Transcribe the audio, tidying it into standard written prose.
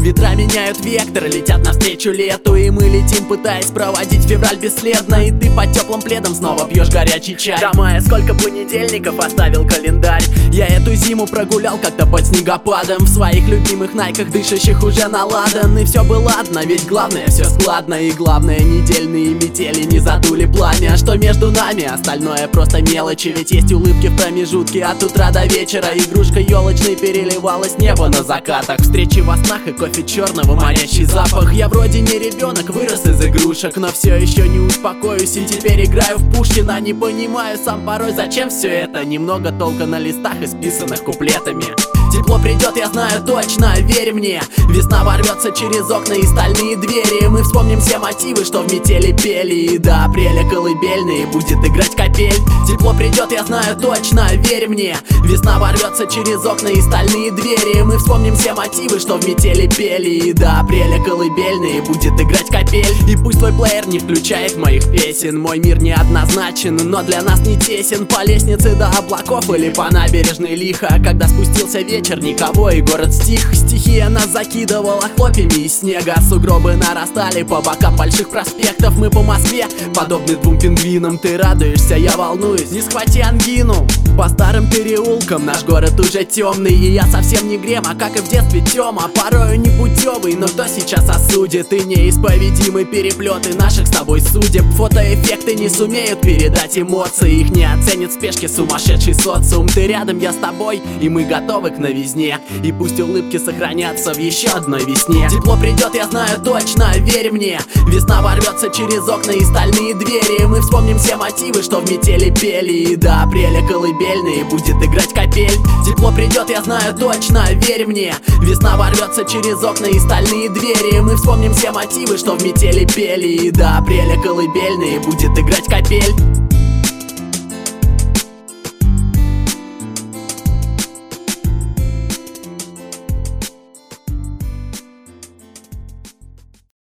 Ветра меняют вектор, летят навстречу лету, и мы летим, пытаясь проводить февраль бесследно. И ты под теплым пледом снова пьешь горячий чай. До мая сколько понедельников оставил календарь. Я эту зиму прогулял как-то под снегопадом, в своих любимых найках, дышащих уже на ладан. И все было ладно, ведь главное все складно. И главное, недельные метели не задули пламя. Что между нами, остальное просто мелочи. Ведь есть улыбки в промежутке от утра до вечера. Игрушка елочной переливалась небо на закатах. Встречи во снах и кофе черного, манящий запах. Я вроде не ребенок, вырос из игрушек, но все еще не успокоюсь и теперь играю в Пушкина. Не понимаю сам порой, зачем все это. Немного толка на листах, исписанных куплетами. Тепло придет, я знаю точно, верь мне. Весна ворвется через окна и стальные двери. Мы вспомним все мотивы, что в метели пели. И до апреля колыбельные будет играть капель. Тепло придет, я знаю точно, верь мне. Весна ворвется через окна и стальные двери. Мы вспомним все мотивы, что в метели пели. И до апреля колыбельные будет играть капель. И пусть твой плеер не включает моих песен. Мой мир неоднозначен, но для нас не тесен. По лестнице до облаков или по набережной лихо. Когда спустился вечер, никого и город стих. Стихия нас закидывала хлопьями из снега. Сугробы нарастали по бокам больших проспектов. Мы по Москве, подобны двум пингвинам. Ты радуешься, я волнуюсь, не схвати ангину. По старым переулкам наш город уже темный. И я совсем не Грем, а как и в детстве Тёма. Порою непутевый, но кто сейчас осудит? И неисповедимы переплеты наших с тобой судеб. Фотоэффекты не сумеют передать эмоции. Их не оценит в спешке сумасшедший социум. Ты рядом, я с тобой, и мы готовы к новизне. И пусть улыбки сохранятся в еще одной весне. Тепло придет, я знаю точно, верь мне. Весна ворвется через окна и стальные двери. Мы вспомним все мотивы, что в метели пели. И до апреля колыбельные будет играть капель. Тепло придет, я знаю точно, верь мне. Весна ворвется через окна и стальные двери. Мы вспомним все мотивы, что в метели пели. И до апреля колыбельные будет играть капель.